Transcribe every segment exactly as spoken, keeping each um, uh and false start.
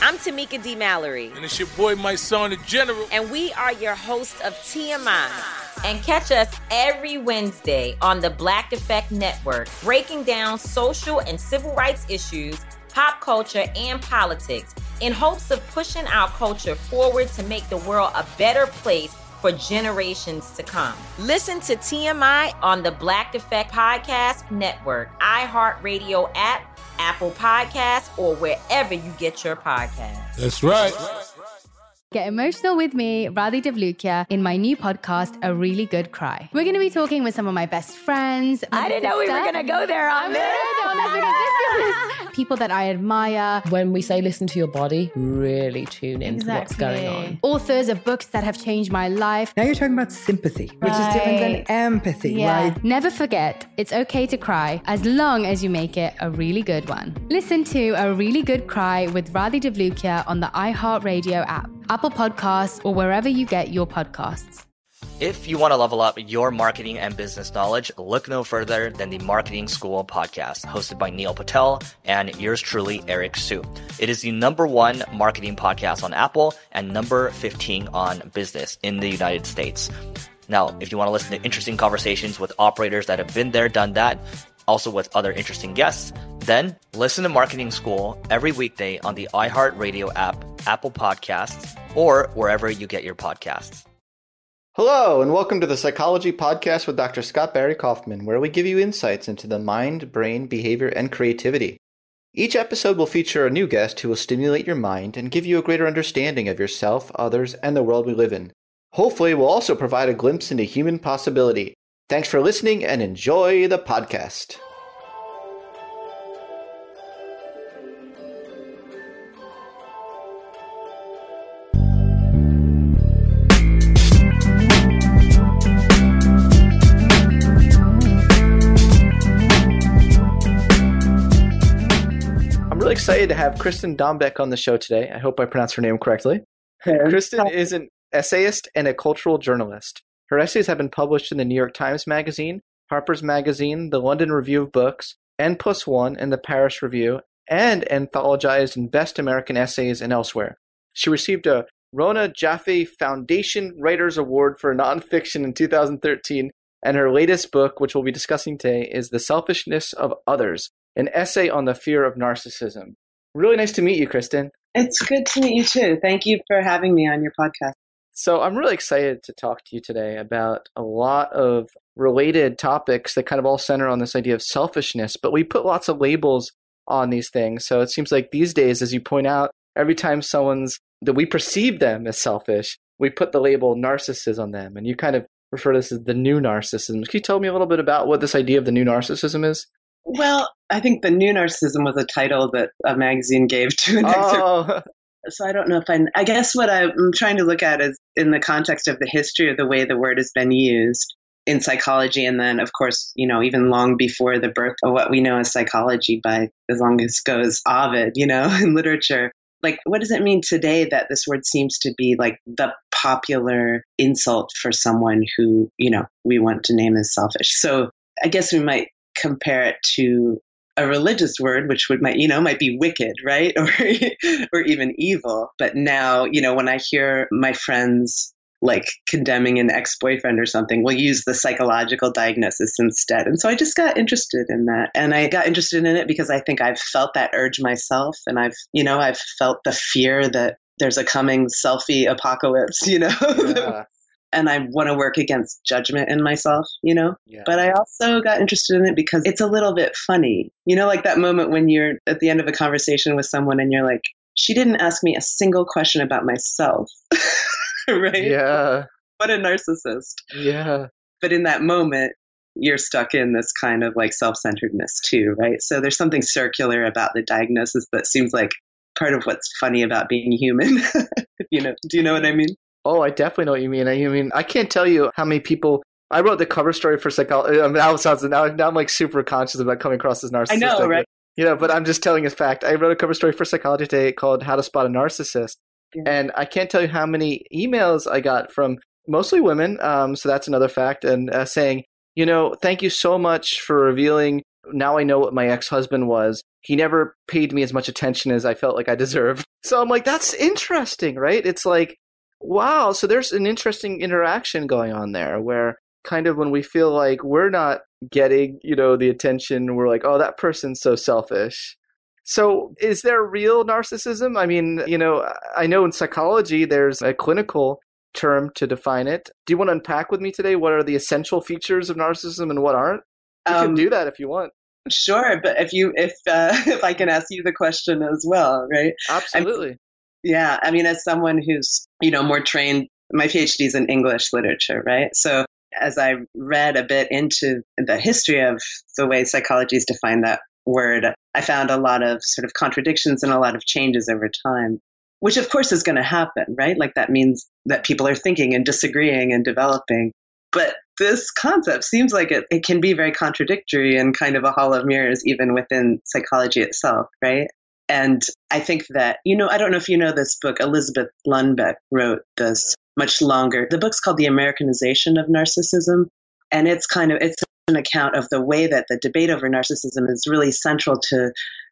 I'm Tamika D. Mallory. And it's your boy, my son, the General. And we are your hosts of T M I. And catch us every Wednesday on the Black Effect Network, breaking down social and civil rights issues, pop culture, and politics in hopes of pushing our culture forward to make the world a better place for generations to come. Listen to T M I on the Black Effect Podcast Network, iHeartRadio app, Apple Podcasts, or wherever you get your podcasts. That's right. Get emotional with me, Radhi Devlukia, in my new podcast, A Really Good Cry. We're going to be talking with some of my best friends. I didn't know we were going to go there on this. People that I admire. When we say listen to your body, really tune into Exactly. what's going on. Authors of books that have changed my life. Now you're talking about sympathy, which Right. is different than empathy, Yeah. right? Never forget, it's okay to cry as long as you make it a really good one. Listen to A Really Good Cry with Radhi Devlukia on the iHeartRadio app, Apple Podcasts, or wherever you get your podcasts. If you want to level up your marketing and business knowledge, look no further than the Marketing School podcast, hosted by Neil Patel and yours truly, Eric Su. It is the number one marketing podcast on Apple and number fifteen on business in the United States. Now, if you want to listen to interesting conversations with operators that have been there, done that, also with other interesting guests, then listen to Marketing School every weekday on the iHeartRadio app, Apple Podcasts, or wherever you get your podcasts. Hello, and welcome to the Psychology Podcast with Doctor Scott Barry Kaufman, where we give you insights into the mind, brain, behavior, and creativity. Each episode will feature a new guest who will stimulate your mind and give you a greater understanding of yourself, others, and the world we live in. Hopefully, we'll also provide a glimpse into human possibility. Thanks for listening and enjoy the podcast. I'm really excited to have Kristen Dombeck on the show today. I hope I pronounced her name correctly. Kristen is an essayist and a cultural journalist. Her essays have been published in the New York Times Magazine, Harper's Magazine, the London Review of Books, N Plus One, and the Paris Review, and anthologized in Best American Essays and elsewhere. She received a Rona Jaffe Foundation Writers Award for nonfiction in two thousand thirteen, and her latest book, which we'll be discussing today, is The Selfishness of Others, an essay on the fear of narcissism. Really nice to meet you, Kristen. It's good to meet you too. Thank you for having me on your podcast. So I'm really excited to talk to you today about a lot of related topics that kind of all center on this idea of selfishness, but we put lots of labels on these things. So it seems like these days, as you point out, every time someone's, that we perceive them as selfish, we put the label narcissist on them. And you kind of refer to this as the new narcissism. Can you tell me a little bit about what this idea of the new narcissism is? Well, I think the new narcissism was a title that a magazine gave to an excerpt. Oh. So I don't know if I, I guess what I'm trying to look at is in the context of the history of the way the word has been used in psychology. And then, of course, you know, even long before the birth of what we know as psychology by as long as goes Ovid, you know, in literature. Like, what does it mean today that this word seems to be like the popular insult for someone who, you know, we want to name as selfish? So I guess we might compare it to a religious word, which would might, you know, might be wicked, right? Or, or even evil. But now, you know, when I hear my friends like condemning an ex-boyfriend or something, we'll use the psychological diagnosis instead. And so I just got interested in that. And I got interested in it because I think I've felt that urge myself. And I've, you know, I've felt the fear that there's a coming selfie apocalypse, you know? Yeah. And I want to work against judgment in myself, you know? Yeah. But I also got interested in it because it's a little bit funny. You know, like that moment when you're at the end of a conversation with someone and you're like, she didn't ask me a single question about myself. Right? Yeah. What a narcissist. Yeah. But in that moment, you're stuck in this kind of like self-centeredness too, right? So there's something circular about the diagnosis that seems like part of what's funny about being human. You know, do you know what I mean? Oh, I definitely know what you mean. I mean, I can't tell you how many people. I wrote the cover story for psychology. I mean, now, sounds, now, now I'm like super conscious about coming across as narcissistic. I know, right? You know, but I'm just telling you a fact. I wrote a cover story for Psychology Today called How to Spot a Narcissist. Yeah. And I can't tell you how many emails I got from mostly women. Um, so that's another fact. And uh, saying, you know, thank you so much for revealing Now I know what my ex-husband was. He never paid me as much attention as I felt like I deserved. So I'm like, that's interesting, right? It's like, wow. So there's an interesting interaction going on there where kind of when we feel like we're not getting, you know, the attention, we're like, oh, that person's so selfish. So is there real narcissism? I mean, you know, I know in psychology, there's a clinical term to define it. Do you want to unpack with me today? What are the essential features of narcissism and what aren't? You um, can do that if you want. Sure. But if you, if, uh, if I can ask you the question as well, right? Absolutely. I'm, yeah. I mean, as someone who's, you know, more trained, my PhD is in English literature, right? So as I read a bit into the history of the way psychology has defined that word, I found a lot of sort of contradictions and a lot of changes over time, which of course is going to happen, right? Like that means that people are thinking and disagreeing and developing. But this concept seems like it, it can be very contradictory and kind of a hall of mirrors even within psychology itself, right? And I think that, you know, I don't know if you know this book, Elizabeth Lundbeck wrote this much longer. The book's called The Americanization of Narcissism. And it's kind of, it's an account of the way that the debate over narcissism is really central to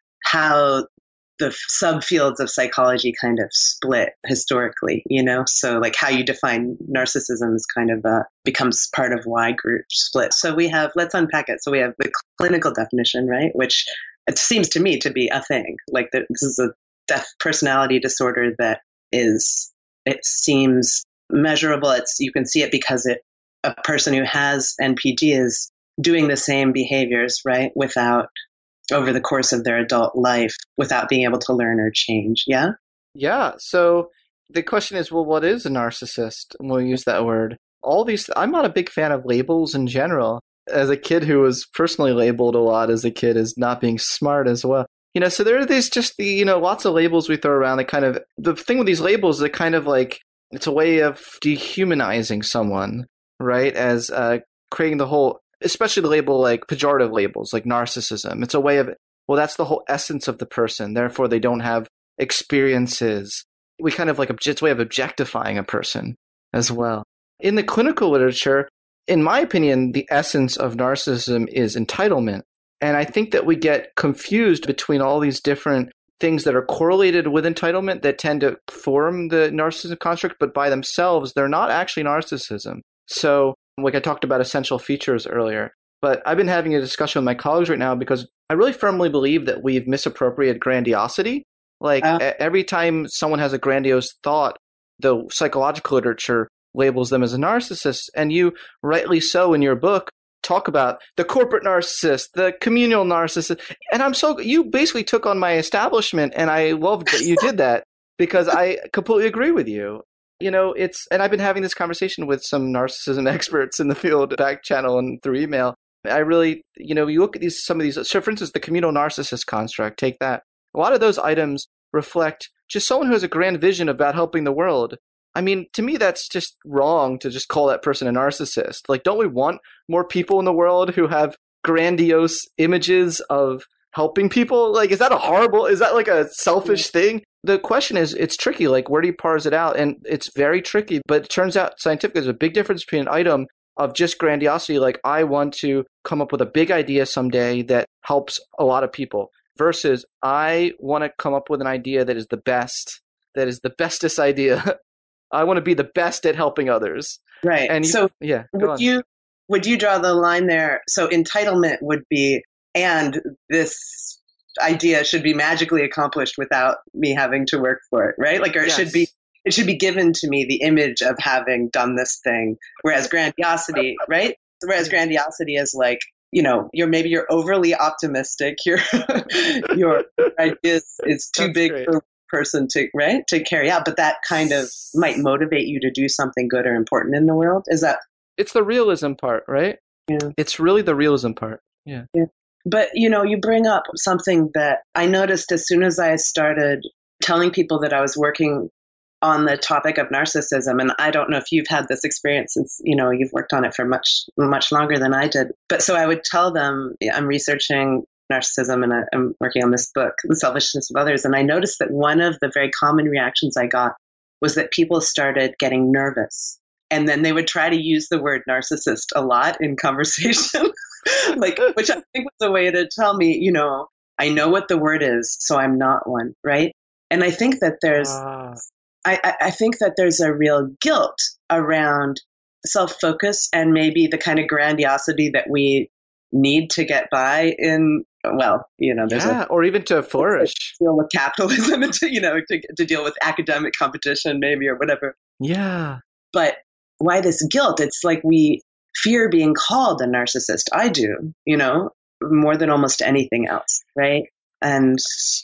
how the subfields of psychology kind of split historically, you know? So like how you define narcissism is kind of uh, becomes part of why groups split. So we have, let's unpack it. So we have the clinical definition, right? Which it seems to me to be a thing. Like the, this is a def- personality disorder that is, it seems measurable. It's, you can see it because it, a person who has N P D is doing the same behaviors, right? Without, over the course of their adult life, without being able to learn or change. Yeah? Yeah. So the question is, well, what is a narcissist? We'll use that word. All these, I'm not a big fan of labels in general. As a kid who was personally labeled a lot as a kid as not being smart as well. You know, so there are these just the, you know, lots of labels we throw around that kind of, the thing with these labels, they kind of like, it's a way of dehumanizing someone, right? As uh, creating the whole, especially the label like pejorative labels like narcissism. It's a way of, well, that's the whole essence of the person. Therefore, they don't have experiences. We kind of like, it's a way of objectifying a person as well. In the clinical literature, in my opinion, the essence of narcissism is entitlement. And I think that we get confused between all these different things that are correlated with entitlement that tend to form the narcissism construct, but by themselves, they're not actually narcissism. So like I talked about essential features earlier, but I've been having a discussion with my colleagues right now because I really firmly believe that we've misappropriated grandiosity. Like uh, every time someone has a grandiose thought, the psychological literature labels them as a narcissist. And you, rightly so in your book, talk about the corporate narcissist, the communal narcissist. And I'm so, you basically took on my establishment, and I loved that you did that because I completely agree with you. You know, it's, and I've been having this conversation with some narcissism experts in the field, back channel and through email. I really, you know, you look at these, some of these, so for instance, the communal narcissist construct, take that. A lot of those items reflect just someone who has a grand vision about helping the world. I mean, to me, that's just wrong to just call that person a narcissist. Like, don't we want more people in the world who have grandiose images of helping people? Like, is that a horrible, is that like a selfish thing? The question is, it's tricky. Like, where do you parse it out? And it's very tricky, but it turns out scientifically there's a big difference between an item of just grandiosity, like I want to come up with a big idea someday that helps a lot of people, versus I want to come up with an idea that is the best, that is the bestest idea. I want to be the best at helping others. Right. And you, so yeah, would on. you would you draw the line there? So entitlement would be, and this idea should be magically accomplished without me having to work for it, right? Like, or it yes. should be it should be given to me the image of having done this thing. Whereas grandiosity, right? Whereas grandiosity is like, you know, you're maybe you're overly optimistic. Your your idea is, is too That's big great. for person to right to carry out, but that kind of might motivate you to do something good or important in the world. Is that it's the realism part, right? Yeah, it's really the realism part. Yeah. Yeah. But you know, you bring up something that I noticed as soon as I started telling people that I was working on the topic of narcissism, and I don't know if you've had this experience since, you know, you've worked on it for much much longer than I did. But so I would tell them, yeah, I'm researching narcissism and I, I'm working on this book, The Selfishness of Others. And I noticed that one of the very common reactions I got was that people started getting nervous. And then they would try to use the word narcissist a lot in conversation. Like, which I think was a way to tell me, you know, I know what the word is, so I'm not one, right? And I think that there's, Ah. I, I think that there's a real guilt around self-focus and maybe the kind of grandiosity that we need to get by in, well, you know, there's Yeah, a or even to flourish. deal with capitalism and to, you know, to, to deal with academic competition maybe or whatever. Yeah. But why this guilt? It's like we fear being called a narcissist. I do, you know, more than almost anything else, right? And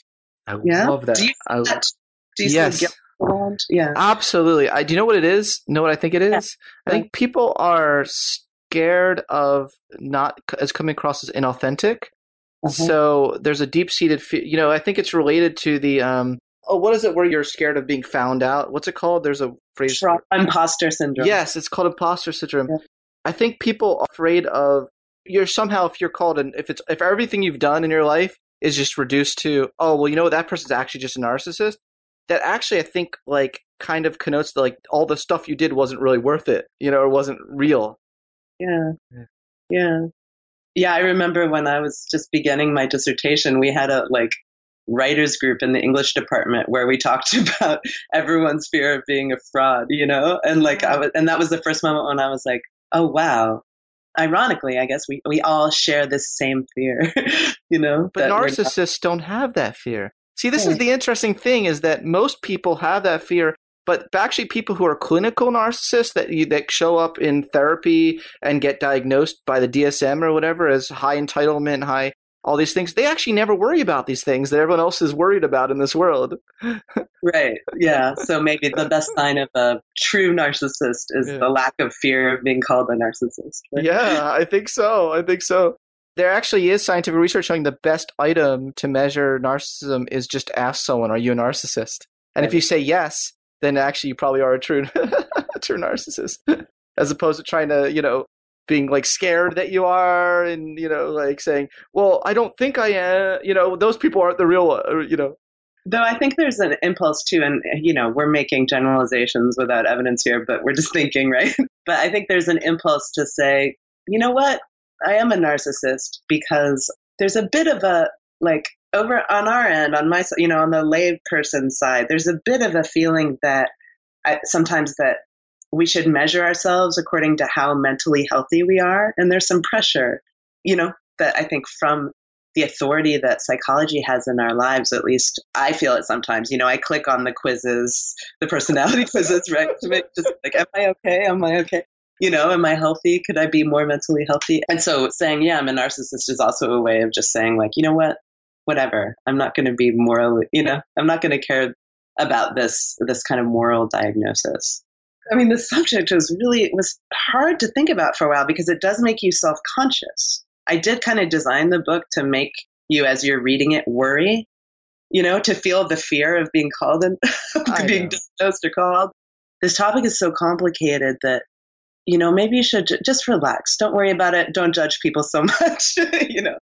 I yeah, love that. do you, I, that, do you yes. see guilt around? Yeah, Absolutely. I do you know what it is? Know what I think it is? I think people are scared of not as coming across as inauthentic. Uh-huh. So there's a deep-seated fear. You know, I think it's related to the um. Oh, what is it? Where you're scared of being found out? What's it called? There's a phrase. Fra- imposter syndrome. Yes, it's called imposter syndrome. Yeah. I think people are afraid of you're somehow if you're called and if it's if everything you've done in your life is just reduced to, oh well, you know, that person's actually just a narcissist. That actually I think like kind of connotes the, like all the stuff you did wasn't really worth it, you know, or wasn't real. Yeah. Yeah. Yeah. I remember when I was just beginning my dissertation, we had a like writers group in the English department where we talked about everyone's fear of being a fraud, you know, and like I was, and that was the first moment when I was like, oh wow. Ironically, I guess we, we all share this same fear, you know. But narcissists don't have that fear. See, this is the interesting thing is that most people have that fear, but actually people who are clinical narcissists that you, that show up in therapy and get diagnosed by the D S M or whatever as high entitlement, high all these things, they actually never worry about these things that everyone else is worried about in this world. Right. Yeah. So maybe the best sign of a true narcissist is Yeah. the lack of fear of being called a narcissist. Right? Yeah, I think so. I think so. There actually is scientific research showing the best item to measure narcissism is just ask someone, are you a narcissist? And if you say yes, then actually you probably are a true, a true narcissist, as opposed to trying to, you know, being like scared that you are and, you know, like saying, well, I don't think I am, you know, those people aren't the real one, you know. Though I think there's an impulse too, and, you know, we're making generalizations without evidence here, but we're just thinking, right? But I think there's an impulse to say, you know what? I am a narcissist because there's a bit of a, like, over on our end, on my, you know, on the lay person side, there's a bit of a feeling that I, sometimes that we should measure ourselves according to how mentally healthy we are. And there's some pressure, you know, that I think from the authority that psychology has in our lives, at least I feel it sometimes. You know, I click on the quizzes, the personality quizzes, right? To make just like, am I okay? Am I okay? You know, am I healthy? Could I be more mentally healthy? And so saying, yeah, I'm a narcissist is also a way of just saying like, you know what, whatever. I'm not going to be moral, you know, I'm not going to care about this, this kind of moral diagnosis. I mean, the subject was really, it was hard to think about for a while because it does make you self-conscious. I did kind of design the book to make you, as you're reading it, worry, you know, to feel the fear of being called and being diagnosed or called. This topic is so complicated that, you know, maybe you should j- just relax. Don't worry about it. Don't judge people so much, you know.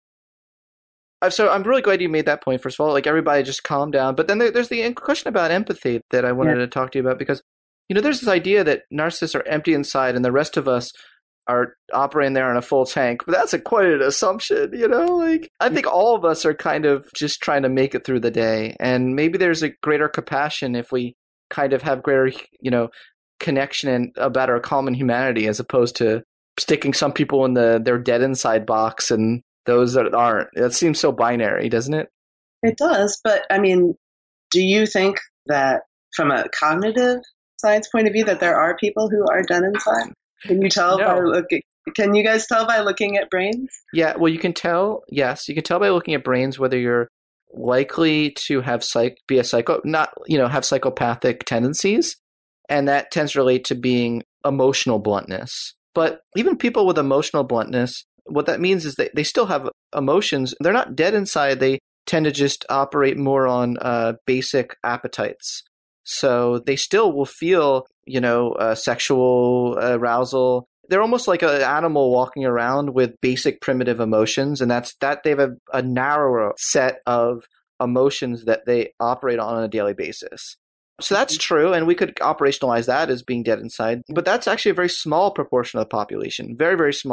So I'm really glad you made that point, first of all. Like, everybody just calm down. But then there, there's the question about empathy that I wanted yeah. to talk to you about because, you know, there's this idea that narcissists are empty inside and the rest of us are operating there on a full tank. But that's a quite an assumption, you know? Like, I think all of us are kind of just trying to make it through the day. And maybe there's a greater compassion if we kind of have greater, you know, connection and about our common humanity as opposed to sticking some people in the their dead inside box and those that aren't. It seems so binary, doesn't it? It does. But, I mean, do you think that from a cognitive science point of view that there are people who are dead inside? Can you tell No. by looking? Can you guys tell by looking at brains? Yeah, well, you can tell. Yes, you can tell by looking at brains whether you're likely to have psych be a psycho, not you know have psychopathic tendencies, and that tends to relate to being emotional bluntness. But even people with emotional bluntness, what that means is that they still have emotions. They're not dead inside. They tend to just operate more on uh, basic appetites. So they still will feel, you know, uh, sexual arousal. They're almost like an animal walking around with basic primitive emotions. And that's that they have a, a narrower set of emotions that they operate on on a daily basis. So that's true. And we could operationalize that as being dead inside. But that's actually a very small proportion of the population. Very, very small.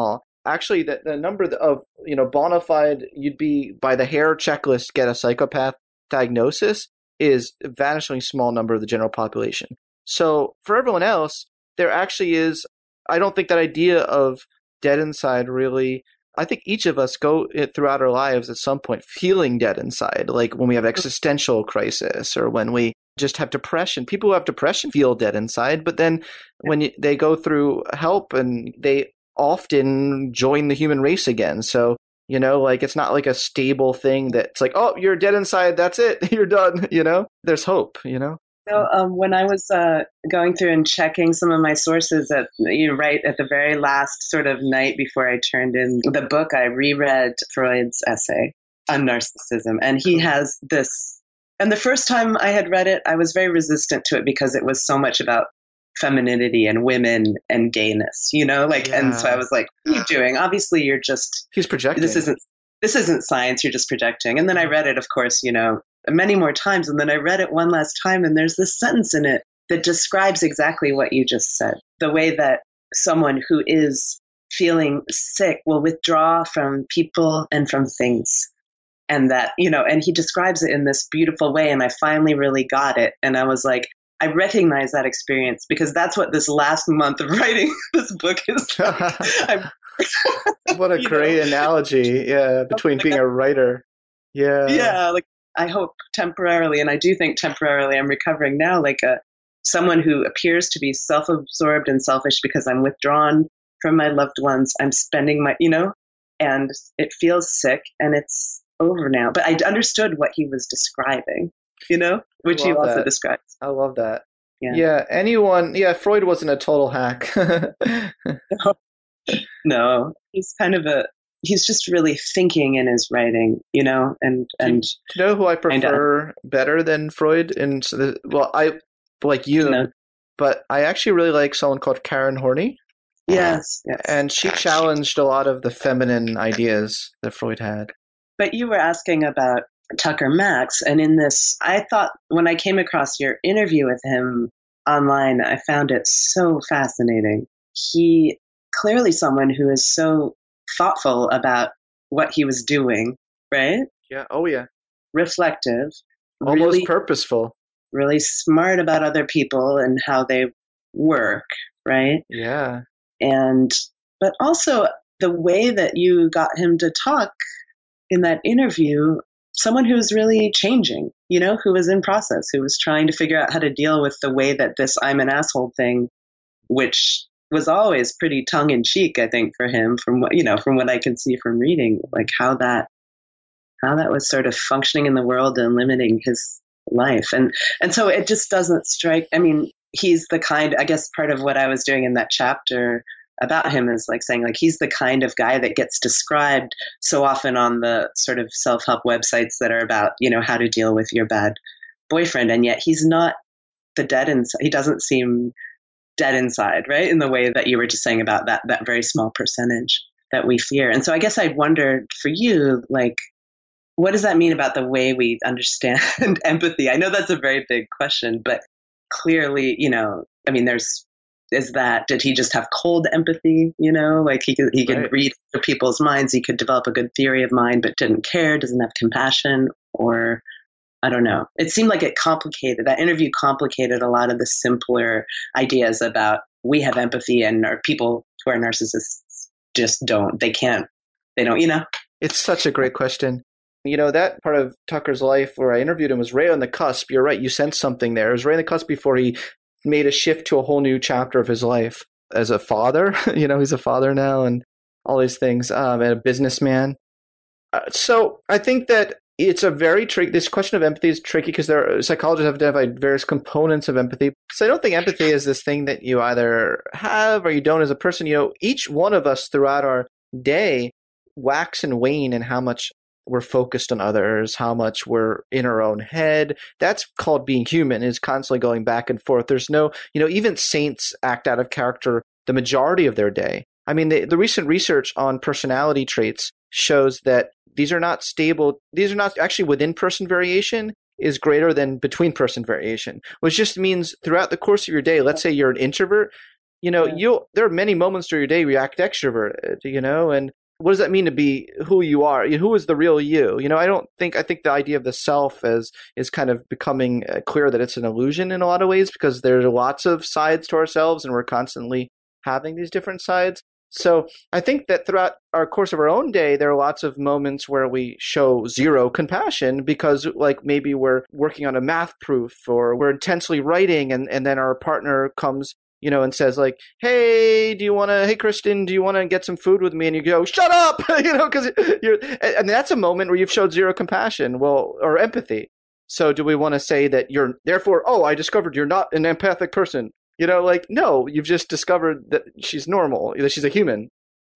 actually the, the number of, you know, bona fide, you'd be by the hair checklist, get a psychopath diagnosis is a vanishingly small number of the general population. So for everyone else, there actually is, I don't think that idea of dead inside really, I think each of us go throughout our lives at some point feeling dead inside, like when we have existential crisis or when we just have depression. People who have depression feel dead inside, but then when you, they go through help and they often join the human race again. So, you know, like it's not like a stable thing that's like, oh, you're dead inside, that's it, you're done, you know? There's hope, you know? So um, when I was uh, going through and checking some of my sources, at you know, right at the very last sort of night before I turned in the book, I reread Freud's essay on narcissism. And he has this, and the first time I had read it, I was very resistant to it because it was so much about femininity and women and gayness, you know, like, yeah. And so I was like, what are you doing? Obviously, you're just, he's projecting. This isn't, this isn't science. You're just projecting. And then I read it, of course, you know, many more times. And then I read it one last time. And there's this sentence in it that describes exactly what you just said. The way that someone who is feeling sick will withdraw from people and from things. And that, you know, and he describes it in this beautiful way. And I finally really got it. And I was like, I recognize that experience because that's what this last month of writing this book is like. What a great know? analogy. Yeah. Between being a writer. Yeah. Yeah. Like, I hope temporarily, and I do think temporarily, I'm recovering now like a someone who appears to be self-absorbed and selfish because I'm withdrawn from my loved ones. I'm spending my, you know, and it feels sick and it's over now. But I understood what he was describing, you know, which he also that. describes. I love that. Yeah. yeah. Anyone, yeah, Freud wasn't a total hack. no. no, he's kind of a, he's just really thinking in his writing, you know, and, and do you know who I prefer better than Freud? And so the, well, I like you, no. but I actually really like someone called Karen Horney. Yes, yes. And she challenged a lot of the feminine ideas that Freud had. But you were asking about Tucker Max. And in this, I thought when I came across your interview with him online, I found it so fascinating. He clearly someone who is so thoughtful about what he was doing, right? Yeah. Oh, yeah. Reflective. Almost really, purposeful. Really smart about other people and how they work, right? Yeah. And, but also the way that you got him to talk in that interview, someone who's really changing, you know, who was in process, who was trying to figure out how to deal with the way that this I'm an asshole thing, which was always pretty tongue in cheek, I think, for him, from what, you know, from what I can see from reading, like how that, how that was sort of functioning in the world and limiting his life. And, and so it just doesn't strike, I mean, he's the kind, I guess part of what I was doing in that chapter about him is like saying like, he's the kind of guy that gets described so often on the sort of self-help websites that are about, you know, how to deal with your bad boyfriend. And yet he's not the dead inside. He doesn't seem dead inside, right? In the way that you were just saying about that, that very small percentage that we fear. And so I guess I wondered for you, like, what does that mean about the way we understand empathy? I know that's a very big question, but clearly, you know, I mean, there's, is that, did he just have cold empathy? You know, like he could, he could right. read people's minds. He could develop a good theory of mind, but didn't care, doesn't have compassion, or I don't know. It seemed like it complicated, that interview complicated a lot of the simpler ideas about we have empathy and our people who are narcissists just don't, they can't, they don't, you know? It's such a great question. You know, that part of Tucker's life where I interviewed him was right on the cusp. You're right. You sensed something there. It was right on the cusp before he made a shift to a whole new chapter of his life as a father. You know, he's a father now and all these things, um, and a businessman. Uh, so I think that it's a very tricky, this question of empathy is tricky because there are, psychologists have identified various components of empathy. So I don't think empathy is this thing that you either have or you don't as a person. You know, each one of us throughout our day wax and wane in how much we're focused on others, how much we're in our own head. That's called being human, is constantly going back and forth. There's no, you know, even saints act out of character the majority of their day. I mean, the, the recent research on personality traits shows that these are not stable. These are not actually within person variation is greater than between person variation, which just means throughout the course of your day, let's say you're an introvert, You know, Yeah. you there are many moments during your day where you act extroverted, you know, and what does that mean to be who you are? Who is the real you? You know, I don't think, I think the idea of the self is, is kind of becoming uh, clear that it's an illusion in a lot of ways, because there's lots of sides to ourselves and we're constantly having these different sides. So I think that throughout our course of our own day, there are lots of moments where we show zero compassion because like maybe we're working on a math proof or we're intensely writing and, and then our partner comes, you know, and says like, hey, do you want to, hey, Kristen, do you want to get some food with me? And you go, shut up, you know, because you're, and that's a moment where you've showed zero compassion, well, or empathy. So do we want to say that you're, therefore, oh, I discovered you're not an empathic person? You know, like, no, you've just discovered that she's normal, that she's a human.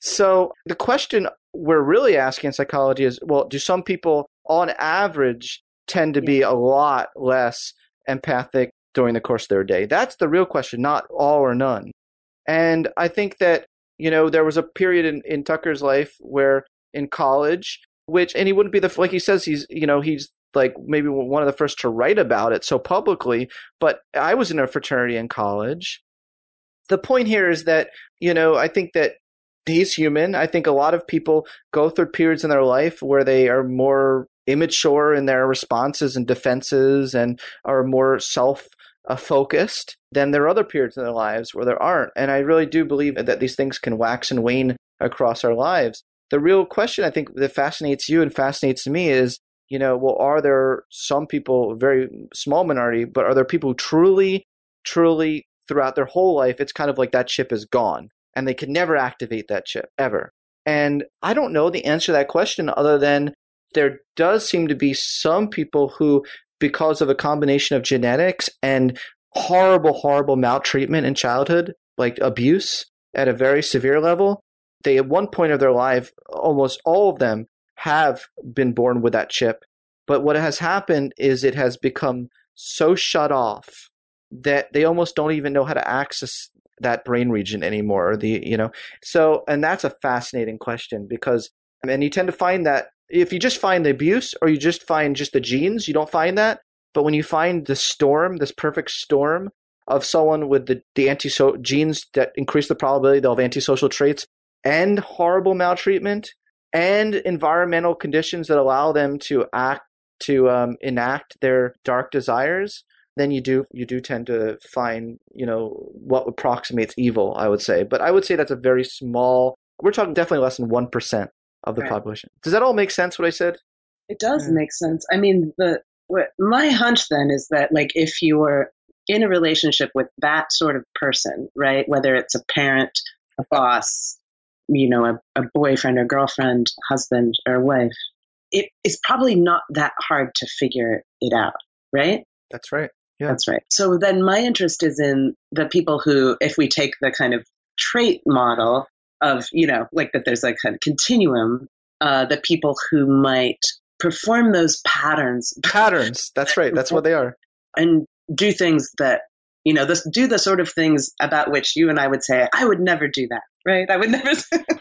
So the question we're really asking in psychology is, well, do some people on average tend to be a lot less empathic during the course of their day? That's the real question, not all or none. And I think that, you know, there was a period in, in Tucker's life where in college, which, and he wouldn't be the, like he says, he's, you know, he's like maybe one of the first to write about it so publicly, but I was in a fraternity in college. The point here is that, you know, I think that he's human. I think a lot of people go through periods in their life where they are more immature in their responses and defenses and are more self-focused. Then there are other periods in their lives where there aren't. And I really do believe that these things can wax and wane across our lives. The real question I think that fascinates you and fascinates me is, you know, well, are there some people, very small minority, but are there people who truly, truly throughout their whole life, it's kind of like that chip is gone and they can never activate that chip ever? And I don't know the answer to that question other than there does seem to be some people who, because of a combination of genetics and horrible, horrible maltreatment in childhood, like abuse at a very severe level, they at one point of their life, almost all of them have been born with that chip. But what has happened is it has become so shut off that they almost don't even know how to access that brain region anymore. The, you know, so, and that's a fascinating question because, and you tend to find that if you just find the abuse or you just find just the genes, you don't find that. But when you find the storm, this perfect storm of someone with the, the anti genes that increase the probability they'll have antisocial traits and horrible maltreatment and environmental conditions that allow them to act, to um, enact their dark desires, then you do you do tend to find, you know, what approximates evil, I would say. But I would say that's a very small, we're talking definitely less than one percent of the right. population. Does that all make sense, what I said? It does yeah. make sense. I mean, the what, my hunch then is that, like, if you're in a relationship with that sort of person, right, whether it's a parent, a boss, you know, a, a boyfriend or girlfriend, husband or wife, it is probably not that hard to figure it out, right? That's right. Yeah. That's right. So then my interest is in the people who, if we take the kind of trait model of, you know, like that there's like a kind of continuum, uh, the people who might perform those patterns. Patterns. That's right. That's what they are. And do things that, you know, this, do the sort of things about which you and I would say, I would never do that, right? I would never.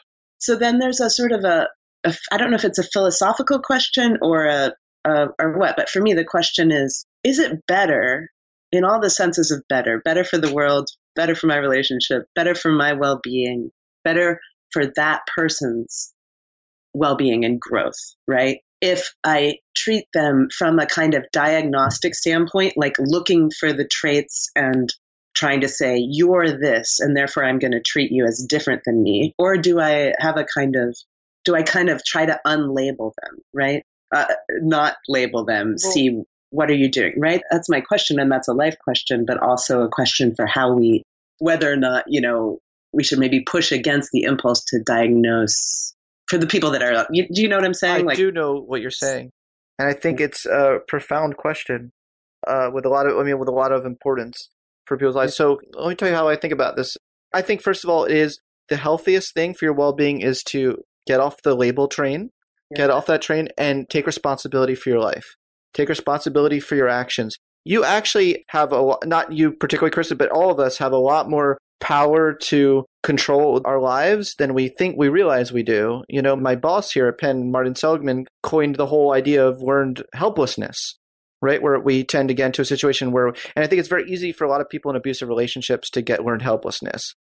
So then there's a sort of a, a, I don't know if it's a philosophical question or a, a, or what, but for me, the question is, is it better in all the senses of better, better for the world, better for my relationship, better for my well-being, better for that person's well-being and growth, right? If I treat them from a kind of diagnostic standpoint, like looking for the traits and trying to say, you're this, and therefore I'm going to treat you as different than me, or do I have a kind of, do I kind of try to unlabel them, right? Uh, not label them, well, see, what are you doing, right? That's my question, and that's a life question, but also a question for how we, whether or not, you know, we should maybe push against the impulse to diagnose for the people that are, you, do you know what I'm saying? I like, do know what you're saying. And I think it's a profound question uh, with a lot of, I mean, with a lot of importance for people's lives. So let me tell you how I think about this. I think, first of all, it is the healthiest thing for your well-being is to get off the label train, yeah. get off that train and take responsibility for your life. Take responsibility for your actions. You actually have a lot, not you particularly, Kristen, but all of us have a lot more power to control our lives than we think we realize we do. You know, my boss here at Penn, Martin Seligman, coined the whole idea of learned helplessness, right? Where we tend to get into a situation where, and I think it's very easy for a lot of people in abusive relationships to get learned helplessness.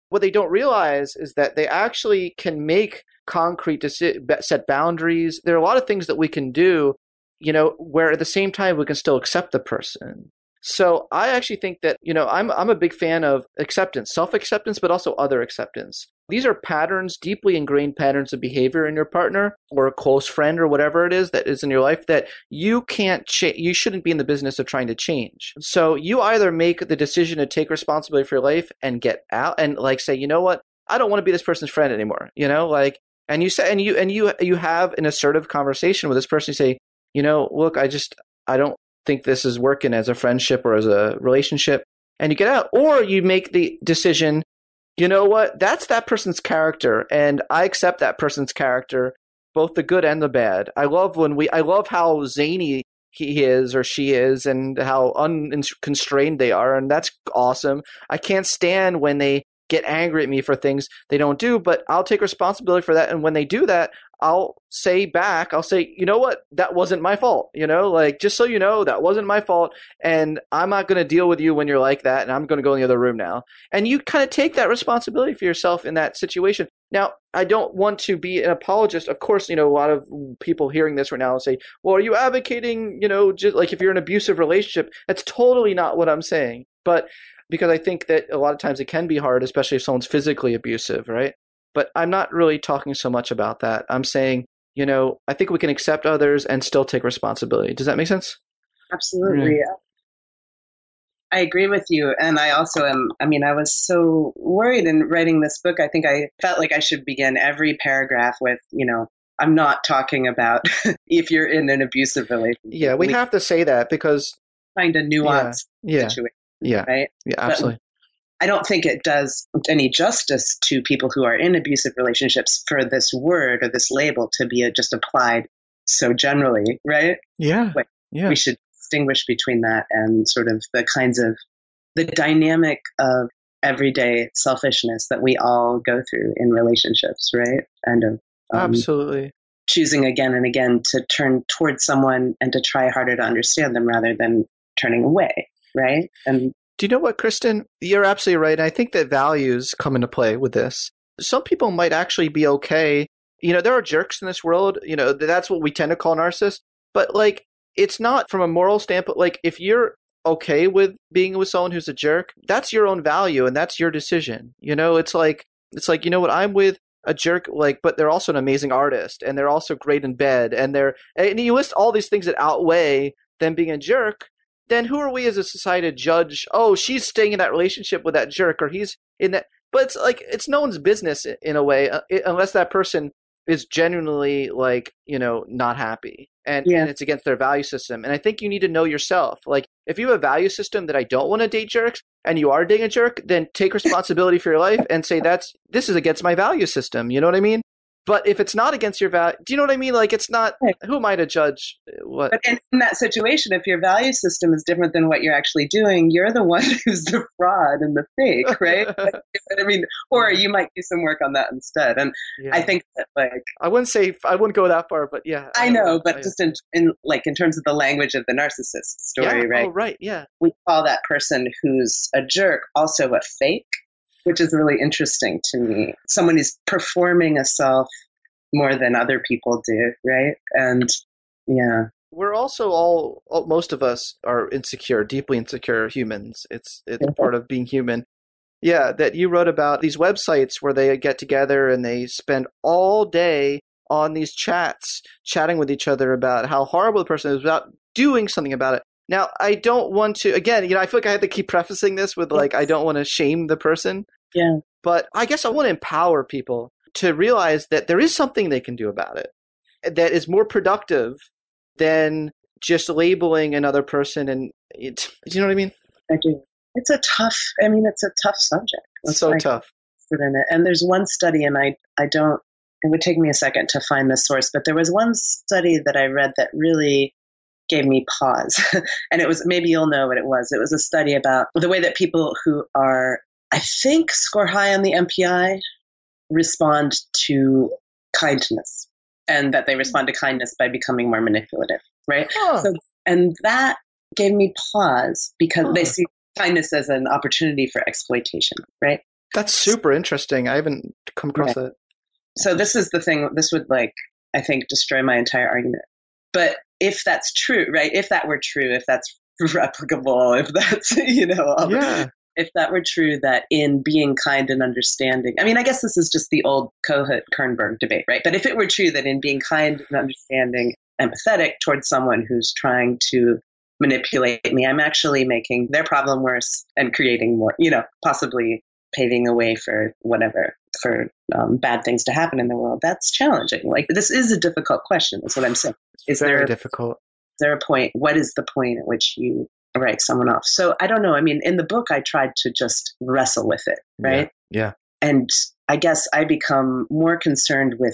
what they don't realize is that they actually can make concrete deci- set boundaries. There are a lot of things that we can do, you know, where at the same time we can still accept the person. So I actually think that, you know, I'm I'm a big fan of acceptance, self-acceptance, but also other acceptance. These are patterns, deeply ingrained patterns of behavior in your partner or a close friend or whatever it is that is in your life that you can't cha- you shouldn't be in the business of trying to change. So you either make the decision to take responsibility for your life and get out and like say, you know what, I don't want to be this person's friend anymore. You know, like, and you say, and you and you you have an assertive conversation with this person. You say, you know, look, I just I don't think this is working as a friendship or as a relationship, and you get out. Or you make the decision, you know what, that's that person's character, and I accept that person's character, both the good and the bad. I love when we I love how zany he is or she is and how unconstrained they are, and that's awesome. I can't stand when they get angry at me for things they don't do, but I'll take responsibility for that, and when they do that, I'll say back, I'll say, you know what, that wasn't my fault, you know, like, just so you know, that wasn't my fault, and I'm not going to deal with you when you're like that, and I'm going to go in the other room now. And you kind of take that responsibility for yourself in that situation. Now, I don't want to be an apologist. Of course, you know, a lot of people hearing this right now will say, well, are you advocating, you know, just like if you're in an abusive relationship? That's totally not what I'm saying. But because I think that a lot of times it can be hard, especially if someone's physically abusive, right? But I'm not really talking so much about that. I'm saying, you know, I think we can accept others and still take responsibility. Does that make sense? Absolutely. Yeah. I agree with you. And I also am, I mean, I was so worried in writing this book. I think I felt like I should begin every paragraph with, you know, I'm not talking about if you're in an abusive relationship. Yeah, we, we have to say that because find a nuanced yeah, yeah, situation. Yeah. Right? Yeah, absolutely. But I don't think it does any justice to people who are in abusive relationships for this word or this label to be just applied so generally, right? Yeah. Like, yeah. We should distinguish between that and sort of the kinds of the dynamic of everyday selfishness that we all go through in relationships, right? And of um, absolutely choosing again and again to turn towards someone and to try harder to understand them rather than turning away, right? And do you know what, Kristen? You're absolutely right. And I think that values come into play with this. Some people might actually be okay. You know, there are jerks in this world. You know, that's what we tend to call narcissists. But like, it's not from a moral standpoint. Like, if you're okay with being with someone who's a jerk, that's your own value and that's your decision. You know, it's like, it's like, you know what, I'm with a jerk, like, but they're also an amazing artist and they're also great in bed. And they're, and you list all these things that outweigh them being a jerk. Then who are we as a society to judge, oh, she's staying in that relationship with that jerk or he's in that. But it's like, it's no one's business in a way, uh, it, unless that person is genuinely like, you know, not happy and, yeah. and it's against their value system. And I think you need to know yourself. Like, if you have a value system that I don't want to date jerks and you are dating a jerk, then take responsibility for your life and say that's, this is against my value system. You know what I mean? But if it's not against your value, do you know what I mean? Like, it's not, who am I to judge what? But in, in that situation, if your value system is different than what you're actually doing, you're the one who's the fraud and the fake, right? I mean, or you might do some work on that instead. And yeah. I think that, like, I wouldn't say, I wouldn't go that far, but yeah. I, I know, know, but I just in, in, like, in terms of the language of the narcissist story, yeah. right? Oh, right, yeah. We call that person who's a jerk also a fake, which is really interesting to me. Someone who's performing a self more than other people do, right? And yeah. We're also all, most of us are insecure, deeply insecure humans. It's it's mm-hmm. part of being human. Yeah, that you wrote about these websites where they get together and they spend all day on these chats, chatting with each other about how horrible the person is without doing something about it. Now, I don't want to, again, you know, I feel like I have to keep prefacing this with like, I don't want to shame the person. Yeah. But I guess I want to empower people to realize that there is something they can do about it that is more productive than just labeling another person. And it, do you know what I mean? I do. It's a tough, I mean, it's a tough subject. It's so like, tough. In it. And there's one study, and I, I don't, it would take me a second to find the source, but there was one study that I read that really gave me pause. And it was, maybe you'll know what it was. It was a study about the way that people who are, I think, score high on the M P I respond to kindness, and that they respond to kindness by becoming more manipulative, right? Huh. So, and that gave me pause because huh. they see kindness as an opportunity for exploitation, right? That's super interesting. I haven't come across Right. that. So this is the thing, this would like, I think, destroy my entire argument. But if that's true, right? If that were true, if that's replicable, if that's, you know, um, Yeah. if that were true, that in being kind and understanding, I mean, I guess this is just the old Kohut-Kernberg debate, right? But if it were true that in being kind and understanding, empathetic towards someone who's trying to manipulate me, I'm actually making their problem worse and creating more, you know, possibly paving a way for whatever, for um, bad things to happen in the world. That's challenging. Like, this is a difficult question, is what I'm saying. Is Very there, difficult. is there a point? What is the point at which you write someone off? So I don't know. I mean, in the book, I tried to just wrestle with it, right? Yeah. And I guess I become more concerned with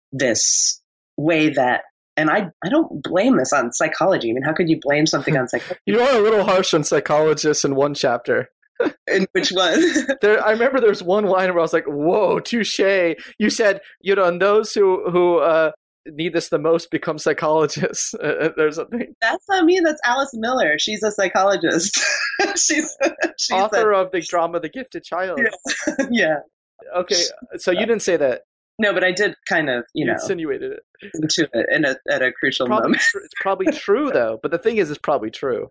this way that, and I, I don't blame this on psychology. I mean, how could you blame something on psychology? You are a little harsh on psychologists in one chapter. In which one? There, I remember there's one line where I was like, whoa, touche. You said, you know, and those who, who uh, need this the most become psychologists. Uh, there's something. That's not me. That's Alice Miller. She's a psychologist. she's, she's Author a, of the drama The Gifted Child. Yeah. yeah. Okay, so you didn't say that. No, but I did kind of, you, You know, insinuated it. into it in a, at a crucial Probably moment. tr- it's probably true, though. But the thing is, it's probably true.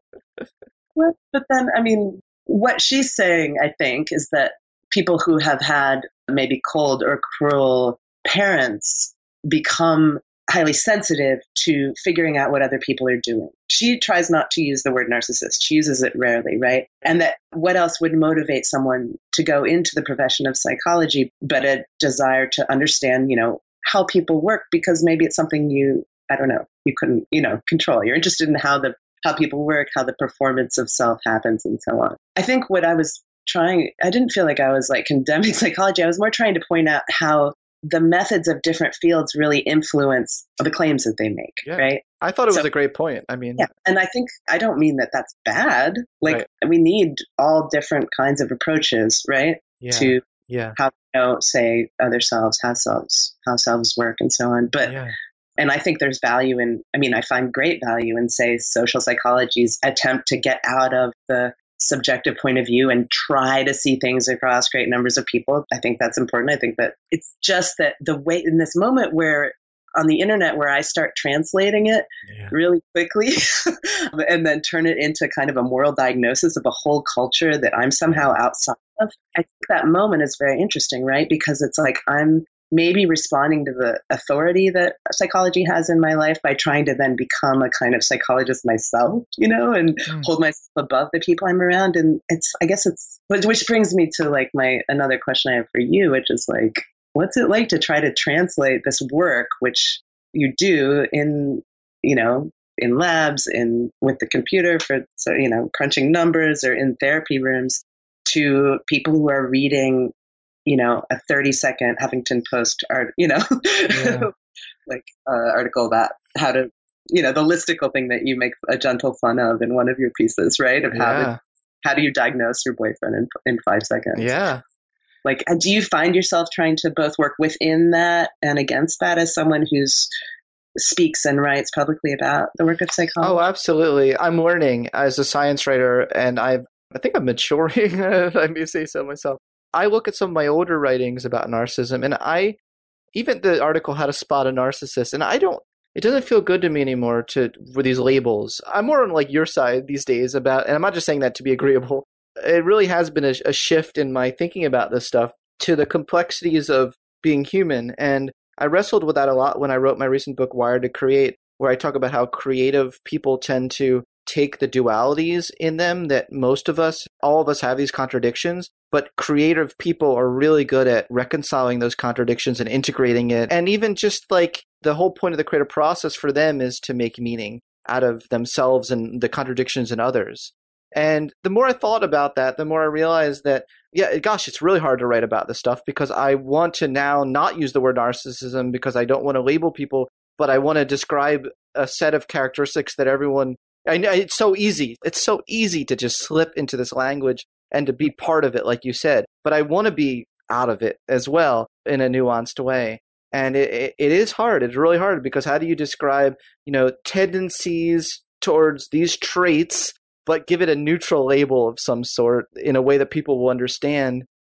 But but then, I mean, what she's saying, I think, is that people who have had maybe cold or cruel parents become highly sensitive to figuring out what other people are doing. She tries not to use the word narcissist. She uses it rarely, right? And that what else would motivate someone to go into the profession of psychology but a desire to understand, you know, how people work, because maybe it's something you, I don't know, you couldn't, you know, control. You're interested in how the how people work, how the performance of self happens, and so on. I think what I was trying, I didn't feel like I was like condemning psychology. I was more trying to point out how the methods of different fields really influence the claims that they make, Yeah. right? I thought it was So- a great point. I mean, Yeah. And I think, I don't mean that that's bad. Like, Right. we need all different kinds of approaches, right? yeah, To yeah, how, you know, say other selves, how selves, how selves work, and so on. But yeah, And I think there's value in, I mean, I find great value in, say, social psychology's attempt to get out of the subjective point of view and try to see things across great numbers of people. I think that's important. I think that it's just that the way, in this moment where on the internet, where I start translating it yeah. really quickly and then turn it into kind of a moral diagnosis of a whole culture that I'm somehow outside of, I think that moment is very interesting, right? Because it's like I'm maybe responding to the authority that psychology has in my life by trying to then become a kind of psychologist myself, you know, and Mm. hold myself above the people I'm around. And it's, I guess it's, which brings me to like my, another question I have for you, which is like, what's it like to try to translate this work, which you do in, you know, in labs, in with the computer for, so, you know, crunching numbers, or in therapy rooms, to people who are reading, you know, a thirty second Huffington Post art, you know, Yeah. like uh, article about how to, you know, the listicle thing that you make a gentle fun of in one of your pieces, right? Of how Yeah. to, how do you diagnose your boyfriend in in five seconds? Yeah. Like, do you find yourself trying to both work within that and against that as someone who's speaks and writes publicly about the work of psychology? Oh, absolutely. I'm learning as a science writer, and I've, I think I'm maturing, if I may say so myself. I look at some of my older writings about narcissism, and I, even the article How to Spot a Narcissist, and I don't, it doesn't feel good to me anymore to, with these labels. I'm more on like your side these days about, and I'm not just saying that to be agreeable. It really has been a, a shift in my thinking about this stuff to the complexities of being human. And I wrestled with that a lot when I wrote my recent book, Wired to Create, where I talk about how creative people tend to take the dualities in them that most of us, all of us have these contradictions, but creative people are really good at reconciling those contradictions and integrating it. And even just like the whole point of the creative process for them is to make meaning out of themselves and the contradictions in others. And the more I thought about that, the more I realized that, yeah, gosh, it's really hard to write about this stuff because I want to now not use the word narcissism because I don't want to label people, but I want to describe a set of characteristics that everyone, I know it's so easy. It's so easy to just slip into this language and to be part of it, like you said, but I want to be out of it as well in a nuanced way. And it, it, it is hard. It's really hard because how do you describe, you know, tendencies towards these traits but give it a neutral label of some sort in a way that people will understand?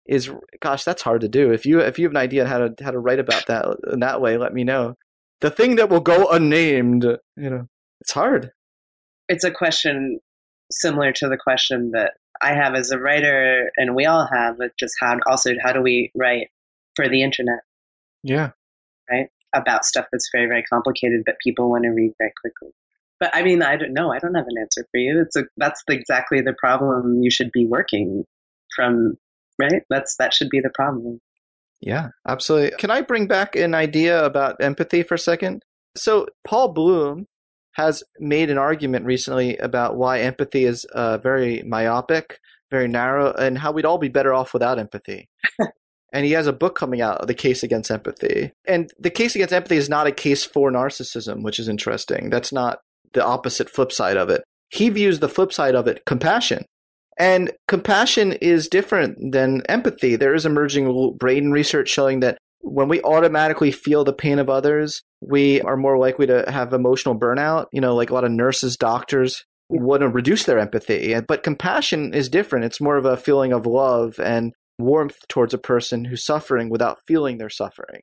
is, gosh, that's hard to do. If you if you have an idea on how to how to write about that in that way, let me know. The thing that will go unnamed, you know, it's hard. It's a question similar to the question that I have as a writer, and we all have, but just how also how do we write for the internet? Yeah. Right? About stuff that's very, very complicated, but people want to read very quickly. But I mean, I don't know. I don't have an answer for you. It's a, that's the, exactly the problem you should be working from, right? That's that should be the problem. Yeah, absolutely. Can I bring back an idea about empathy for a second? So Paul Bloom has made an argument recently about why empathy is uh, very myopic, very narrow, and how we'd all be better off without empathy. And he has a book coming out, The Case Against Empathy. And the case against empathy is not a case for narcissism, which is interesting. That's not the opposite flip side of it. He views the flip side of it, compassion. And compassion is different than empathy. There is emerging brain research showing that when we automatically feel the pain of others, we are more likely to have emotional burnout. You know, like a lot of nurses, doctors want to reduce their empathy. But compassion is different. It's more of a feeling of love and warmth towards a person who's suffering without feeling their suffering.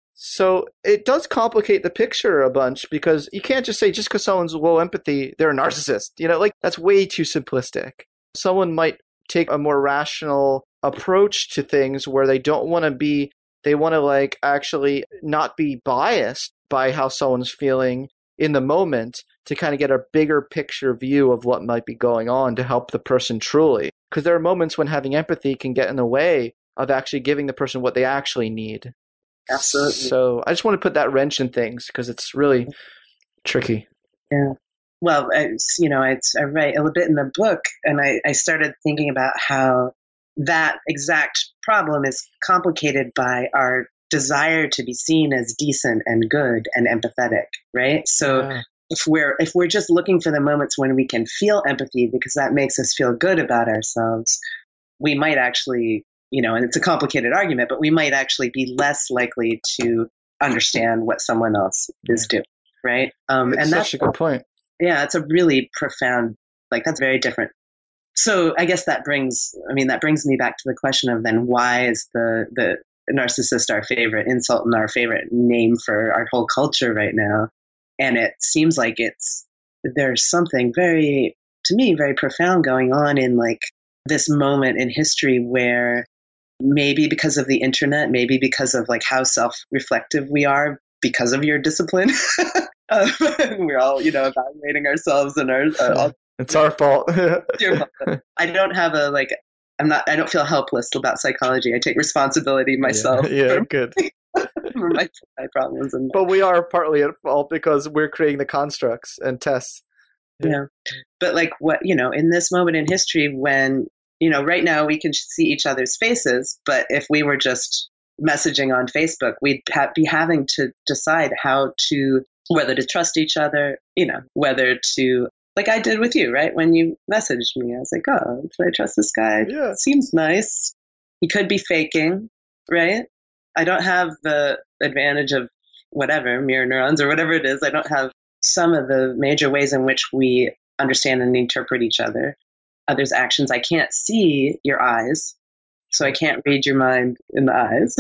So it does complicate the picture a bunch, because you can't just say just because someone's low empathy, they're a narcissist. You know, like that's way too simplistic. Someone might take a more rational approach to things where they don't want to be, they want to like actually not be biased by how someone's feeling in the moment to kind of get a bigger picture view of what might be going on to help the person truly. Because there are moments when having empathy can get in the way of actually giving the person what they actually need. Absolutely. So I just want to put that wrench in things because it's really tricky. Yeah. Well, I, you know, I, I write a little bit in the book, and I, I started thinking about how that exact problem is complicated by our desire to be seen as decent and good and empathetic, right? So yeah. if we're if we're just looking for the moments when we can feel empathy because that makes us feel good about ourselves, we might actually, you know, and it's a complicated argument, but we might actually be less likely to understand what someone else is doing, right? Um, it's and such that's a good point. Yeah, it's a really profound, like that's very different. So I guess that brings, I mean, that brings me back to the question of then why is the, the narcissist our favorite insult and our favorite name for our whole culture right now? And it seems like it's, there's something very, to me, very profound going on in like this moment in history where maybe because of the internet, maybe because of like how self-reflective we are because of your discipline, uh, we're all, you know, evaluating ourselves and our, uh, all, it's our fault. I don't have a, like, I'm not, I don't feel helpless about psychology. I take responsibility myself. Yeah, yeah for, good. for my, my problems. And but we are partly at fault because we're creating the constructs and tests. Yeah. yeah. But like what, you know, in this moment in history when, you know, right now we can see each other's faces, but if we were just messaging on Facebook, we'd ha- be having to decide how to, whether to trust each other, you know, whether to, like I did with you, right? When you messaged me, I was like, oh, do I trust this guy? Yeah. Seems nice. He could be faking, right? I don't have the advantage of whatever, mirror neurons or whatever it is. I don't have some of the major ways in which we understand and interpret each other. Others' actions. I can't see your eyes, so I can't read your mind in the eyes,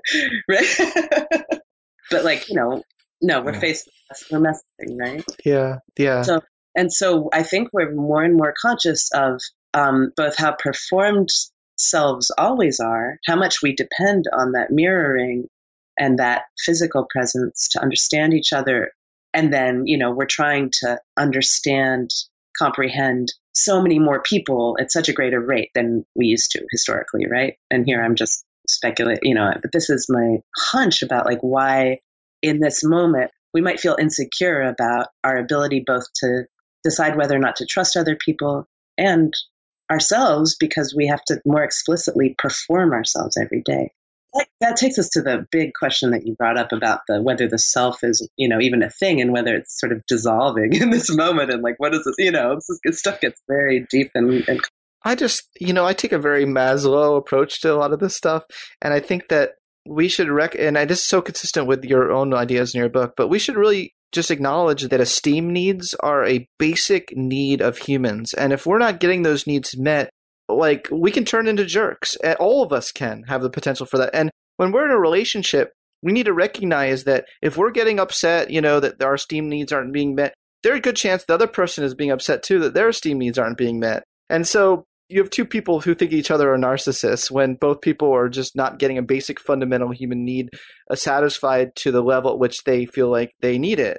right? But like, you know, no, we're yeah. facing, we're messaging, right? Yeah, yeah. So, and so I think we're more and more conscious of um, both how performed selves always are, how much we depend on that mirroring and that physical presence to understand each other. And then, you know, we're trying to understand, comprehend so many more people at such a greater rate than we used to historically, right? And here I'm just speculating, you know, but this is my hunch about like why in this moment we might feel insecure about our ability both to decide whether or not to trust other people and ourselves because we have to more explicitly perform ourselves every day. That, that takes us to the big question that you brought up about the whether the self is, you know, even a thing and whether it's sort of dissolving in this moment and like, what is this, you know, this, this stuff gets very deep and, and I just, you know, I take a very Maslow approach to a lot of this stuff. And I think that we should, rec- and this is so consistent with your own ideas in your book, but we should really just acknowledge that esteem needs are a basic need of humans. And if we're not getting those needs met, like we can turn into jerks. All of us can have the potential for that. And when we're in a relationship, we need to recognize that if we're getting upset, you know, that our esteem needs aren't being met, there's a good chance the other person is being upset too, that their esteem needs aren't being met. And so you have two people who think each other are narcissists when both people are just not getting a basic fundamental human need uh, satisfied to the level at which they feel like they need it.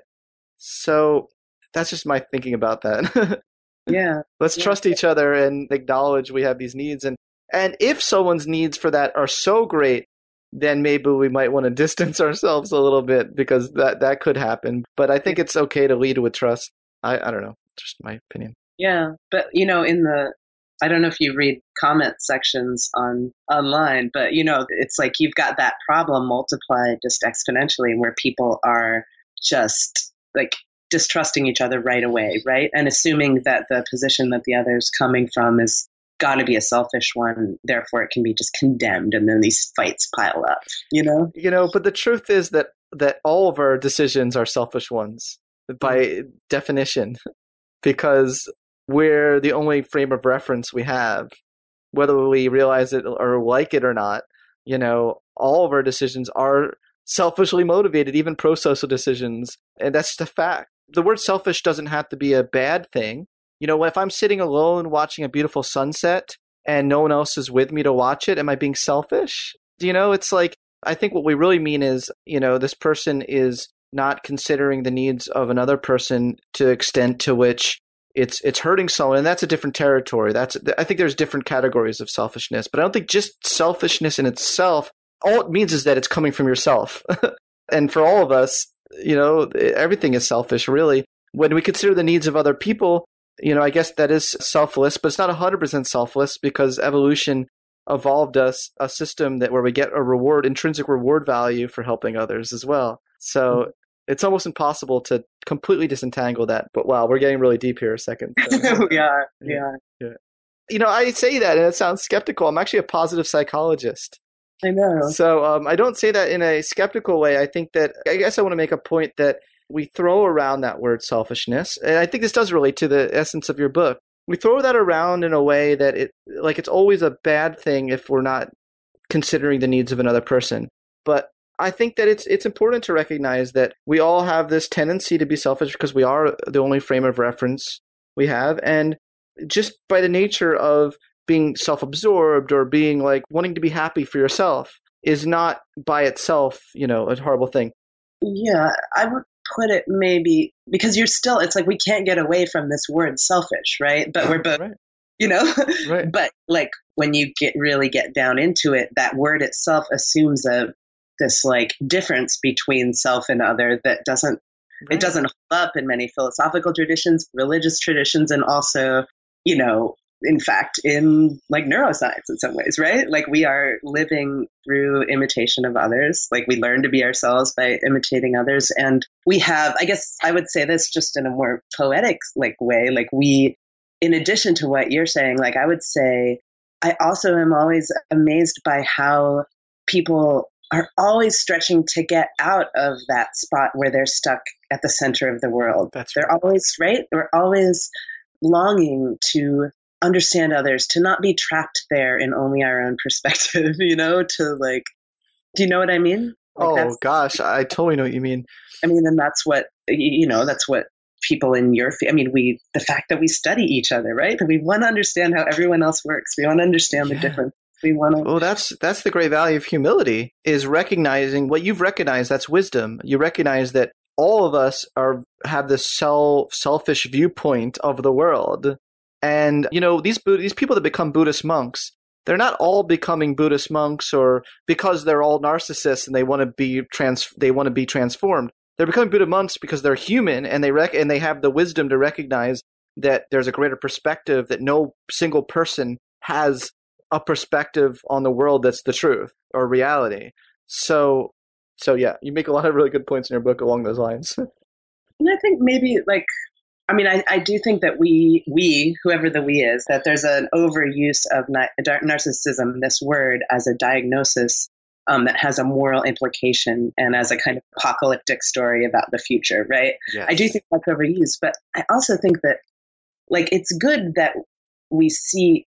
So that's just my thinking about that. Yeah. Let's yeah. trust each other and acknowledge we have these needs. And, and if someone's needs for that are so great, then maybe we might want to distance ourselves a little bit because that, that could happen. But I think it's okay to lead with trust. I, I don't know. Just my opinion. Yeah. But, you know, in the, I don't know if you read comment sections on online, but, you know, it's like you've got that problem multiplied just exponentially where people are just like distrusting each other right away, right? And assuming that the position that the other's coming from is got to be a selfish one, therefore it can be just condemned, and then these fights pile up, you know? You know, but the truth is that that all of our decisions are selfish ones by mm-hmm. definition, because we're the only frame of reference we have, whether we realize it or like it or not. You know, all of our decisions are selfishly motivated, even pro-social decisions, and that's just a fact. The word selfish doesn't have to be a bad thing. You know, if I'm sitting alone watching a beautiful sunset and no one else is with me to watch it, am I being selfish? You know, it's like, I think what we really mean is, you know, this person is not considering the needs of another person to the extent to which it's it's hurting someone, and that's a different territory. That's I think there's different categories of selfishness, but I don't think just selfishness in itself, all it means is that it's coming from yourself. And for all of us, you know, everything is selfish, really. When we consider the needs of other people, you know, I guess that is selfless, but it's not one hundred percent selfless because evolution evolved us a system that where we get a reward, intrinsic reward value for helping others as well. So mm-hmm. it's almost impossible to completely disentangle that. But wow, we're getting really deep here a second. So, we are, we yeah, are. Yeah. You know, I say that and it sounds skeptical. I'm actually a positive psychologist. I know. So um, I don't say that in a skeptical way. I think that, I guess I want to make a point that we throw around that word selfishness. And I think this does relate to the essence of your book. We throw that around in a way that it, like it's always a bad thing if we're not considering the needs of another person. But I think that it's it's important to recognize that we all have this tendency to be selfish because we are the only frame of reference we have. And just by the nature of being self-absorbed or being like wanting to be happy for yourself is not by itself, you know, a horrible thing. Yeah, I would put it maybe because you're still, it's like we can't get away from this word selfish, right? But we're both, right. you know, right. But like when you get really get down into it, that word itself assumes a this like difference between self and other that doesn't, right. It doesn't hold up in many philosophical traditions, religious traditions, and also, you know, in fact, in like neuroscience in some ways, right? Like we are living through imitation of others. Like we learn to be ourselves by imitating others. And we have, I guess I would say this just in a more poetic like way, like we, in addition to what you're saying, like I would say, I also am always amazed by how people are always stretching to get out of that spot where they're stuck at the center of the world. That's they're right. always, right? They're always longing to understand others, to not be trapped there in only our own perspective, you know, to like, do you know what I mean? Like oh gosh, I totally know what you mean. I mean, and that's what, you know, that's what people in your, I mean, we, the fact that we study each other, right? That we want to understand how everyone else works. We want to understand yeah. the difference. We want to. Well, that's, that's the great value of humility, is recognizing what you've recognized. That's wisdom. You recognize that all of us are, have this self, selfish viewpoint of the world. And, you know, these these people that become Buddhist monks, they're not all becoming Buddhist monks or because they're all narcissists and they want to be trans they want to be transformed. They're becoming Buddhist monks because they're human and they rec- and they have the wisdom to recognize that there's a greater perspective, that no single person has a perspective on the world that's the truth or reality. So, so yeah, you make a lot of really good points in your book along those lines. And I think maybe like, I mean, I, I do think that we, we, whoever the we is, that there's an overuse of na- narcissism, this word, as a diagnosis um, that has a moral implication and as a kind of apocalyptic story about the future, right? Yes. I do think that's overused, but I also think that, like, it's good that we see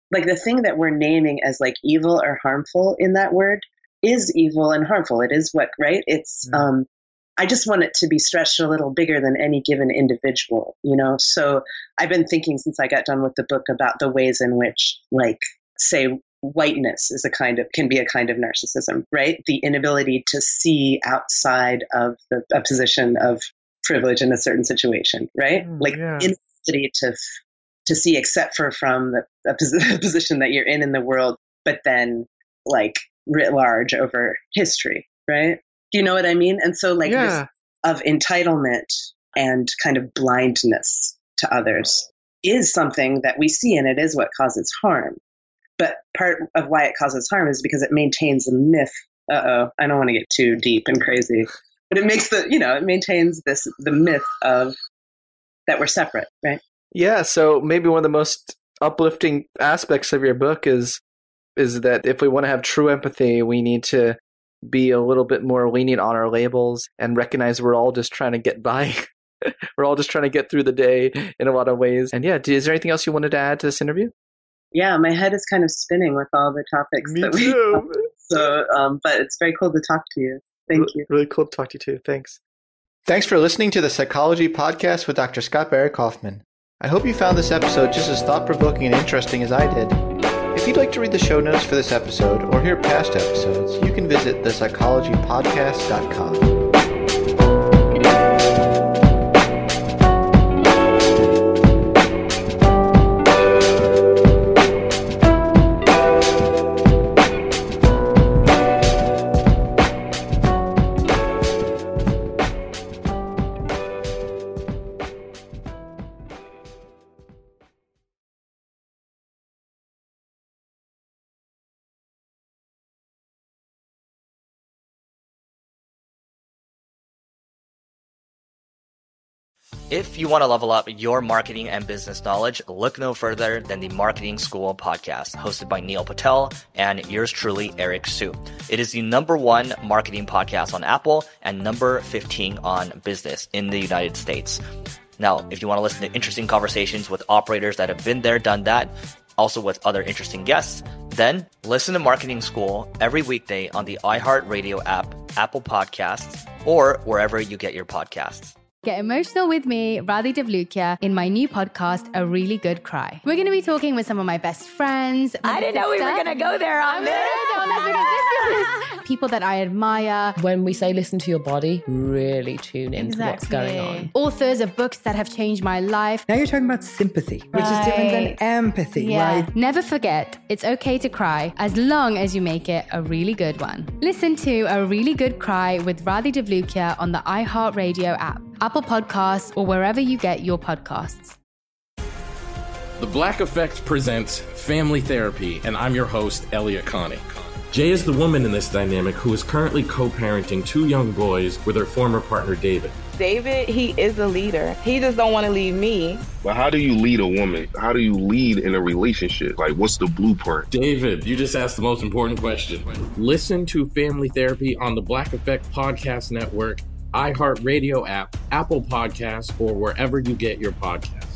like the thing that we're naming as like evil or harmful in that word is evil and harmful. It is what, right? It's, mm-hmm. um, I just want it to be stretched a little bigger than any given individual, you know? So I've been thinking since I got done with the book about the ways in which, like, say, whiteness is a kind of, can be a kind of narcissism, right? The inability to see outside of the, a position of privilege in a certain situation, right? Mm, like, yeah. inability to, to see except for from the, the position that you're in in the world, but then, like, writ large over history, right? Do you know what I mean? And so like yeah. this of entitlement and kind of blindness to others is something that we see, and it is what causes harm. But part of why it causes harm is because it maintains a myth. Uh-oh, I don't want to get too deep and crazy. But it makes the, you know, it maintains this, the myth of that we're separate, right? Yeah, so maybe one of the most uplifting aspects of your book is is that if we want to have true empathy, we need to be a little bit more lenient on our labels and recognize we're all just trying to get by. We're all just trying to get through the day in a lot of ways. And yeah, is there anything else you wanted to add to this interview? Yeah, my head is kind of spinning with all the topics Me that too. we covered. So, um, but it's very cool to talk to you. Thank really, you. Really cool to talk to you too. Thanks. Thanks for listening to the Psychology Podcast with Doctor Scott Barry Kaufman. I hope you found this episode just as thought-provoking and interesting as I did. If you'd like to read the show notes for this episode or hear past episodes, you can visit the psychology podcast dot com. If you want to level up your marketing and business knowledge, look no further than the Marketing School podcast, hosted by Neil Patel and yours truly, Eric Su. It is the number one marketing podcast on Apple and number fifteen on business in the United States. Now, if you want to listen to interesting conversations with operators that have been there, done that, also with other interesting guests, then listen to Marketing School every weekday on the iHeartRadio app, Apple Podcasts, or wherever you get your podcasts. Get emotional with me, Radhi Devlukia, in my new podcast, A Really Good Cry. We're going to be talking with some of my best friends. I didn't know we were going to go there on this. People that I admire. When we say listen to your body, really tune into exactly. what's going on. Authors of books that have changed my life. Now you're talking about sympathy, which right. is different than empathy, yeah. right? Never forget, it's okay to cry as long as you make it a really good one. Listen to A Really Good Cry with Radhi Devlukia on the iHeartRadio app, Apple Podcasts, or wherever you get your podcasts. The Black Effect presents Family Therapy, and I'm your host, Elliot Connie. Jay is the woman in this dynamic who is currently co-parenting two young boys with her former partner, David. David, he is a leader. He just don't want to leave me. But how do you lead a woman? How do you lead in a relationship? Like, what's the blueprint? David, you just asked the most important question. Listen to Family Therapy on the Black Effect Podcast Network, iHeartRadio app, Apple Podcasts, or wherever you get your podcasts.